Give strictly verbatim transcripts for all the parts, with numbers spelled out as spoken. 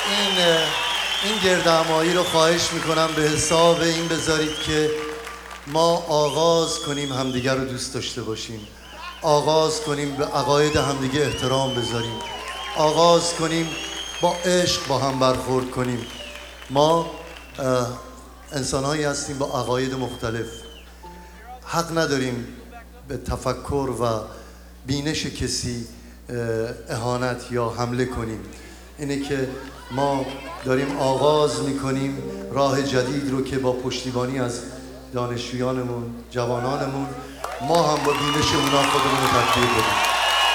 این این گردهمایی رو خواهش میکنم به حساب این بذارید که ما آغاز کنیم همدیگر رو دوست داشته باشیم، آغاز کنیم به عقاید همدیگه احترام بذاریم، آغاز کنیم با عشق با هم برخورد کنیم. ما انسان‌هایی هستیم با عقاید مختلف، حق نداریم به تفکر و بینش کسی اهانت یا حمله کنیم. اینه که ما داریم آغاز میکنیم راه جدید رو که با پشتیبانی از دانشجویانمون، جوانانمون، ما هم با بینش اونا خودمون رو تطبیق بدیم.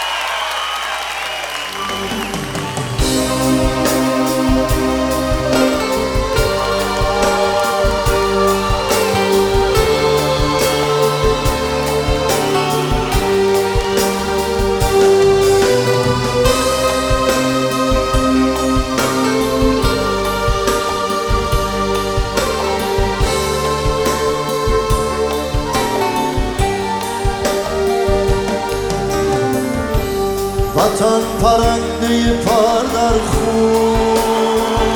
وطن پرنده پر در خون،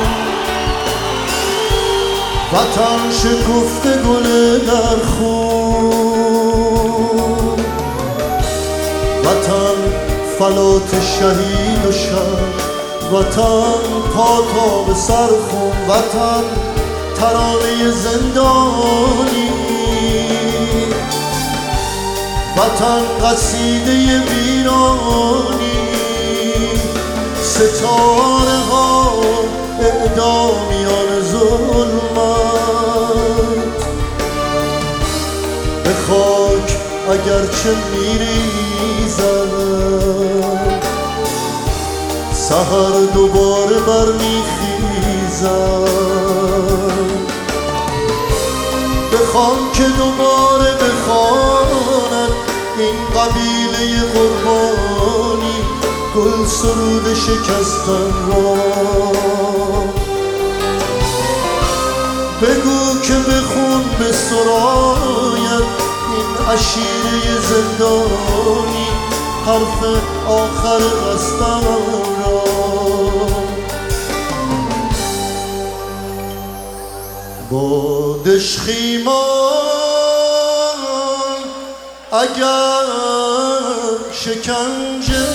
وطن شکفته گل در خون، وطن فلات شهید و شب، وطن پا تا به سر خون، وطن ترانه زندانی، وطن قصیده ویرانی، ستاره ها اعدامیان ظلمت، به خاک اگرچه میریزد سحر دوباره برمیخیزد، بخوان که دوباره بخواند این قبیله قربانی گل سرود شکستن را، بگو که بخون به سراید این عشیره زندانی حرف آخر قصدم را. با دشخیمان اگر شکنجه،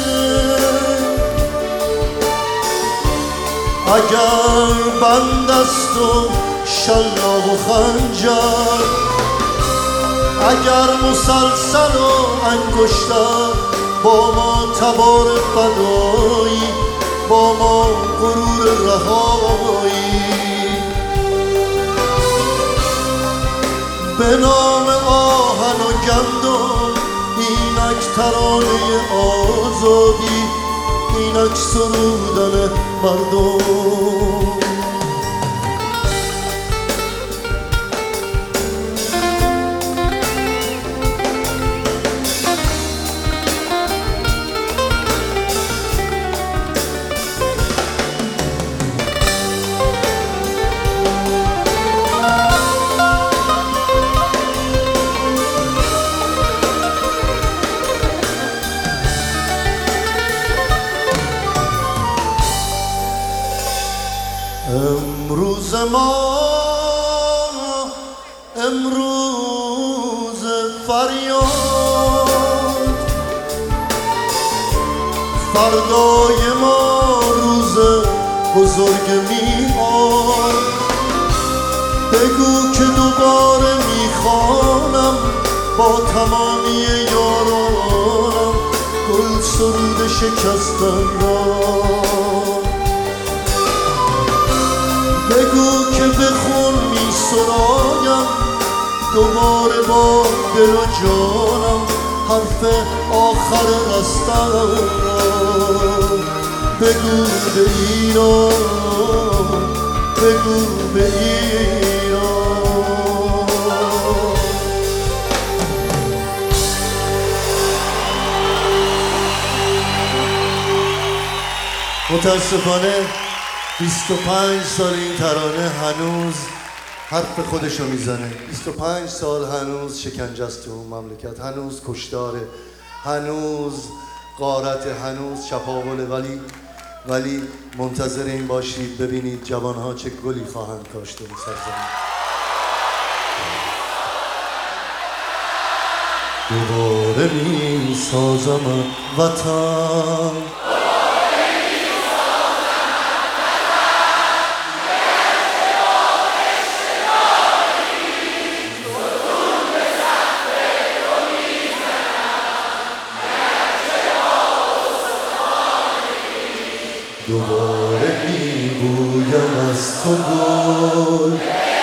اگر بند است و شلاق و خنجر، اگر مسلسل و انگشتر با ما تبار فدایی، با ما غرور رهایی، به نام آهن و گندم اینک ترانه آزادی، اینک سرودن مردم. امروز ما امروز فریاد، فردای ما روز بزرگ میاد، بگو که دوباره میخوانم با تمامی یارانم گل سرود شکستن را، بگو که بخون می سرایم دوباره با دل و جانم حرف آخر قصدم را، بگو به ایران، بگو به ایران. متاسفانه بیست و پنج سال این ترانه هنوز حرف خودشو میزنه. بیست و پنج سال هنوز شکنجه است تو اون مملکت، هنوز کشتاره، هنوز غارت، هنوز چپاوله، ولی ولی منتظر این باشید ببینید جوانها چه گلی خواهند کاشت این سرزمین. دوباره می سازم وطن، دوباره می بویم از تو گل،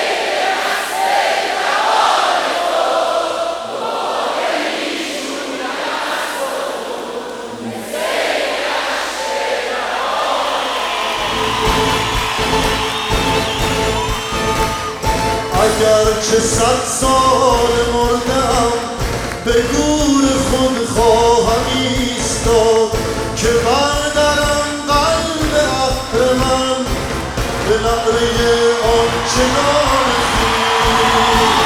اگرچه صد سال مردم به گور خود خواهم ایستاد که بردارم قلب اهرمن به نعره آنچنان خویش.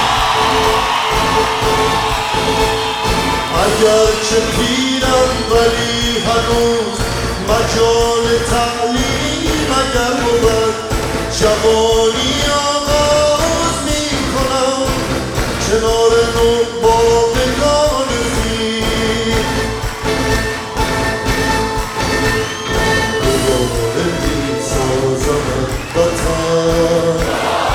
اگرچه پیرم ولی هنوز مجال تعلیم اگر بود، جوانی آغاز می کنم کنار نوباوگان خویش. دوباره می سازم وطن،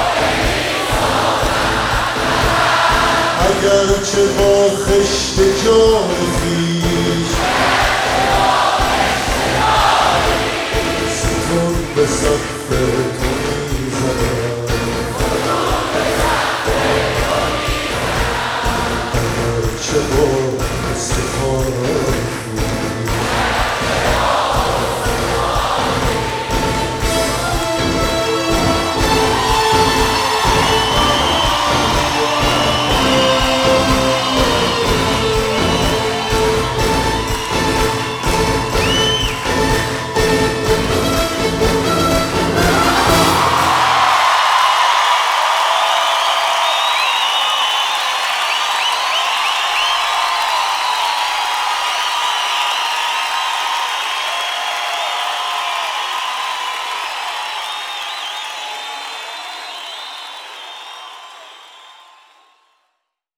اگرچه با خشت جان خویش ستون به صف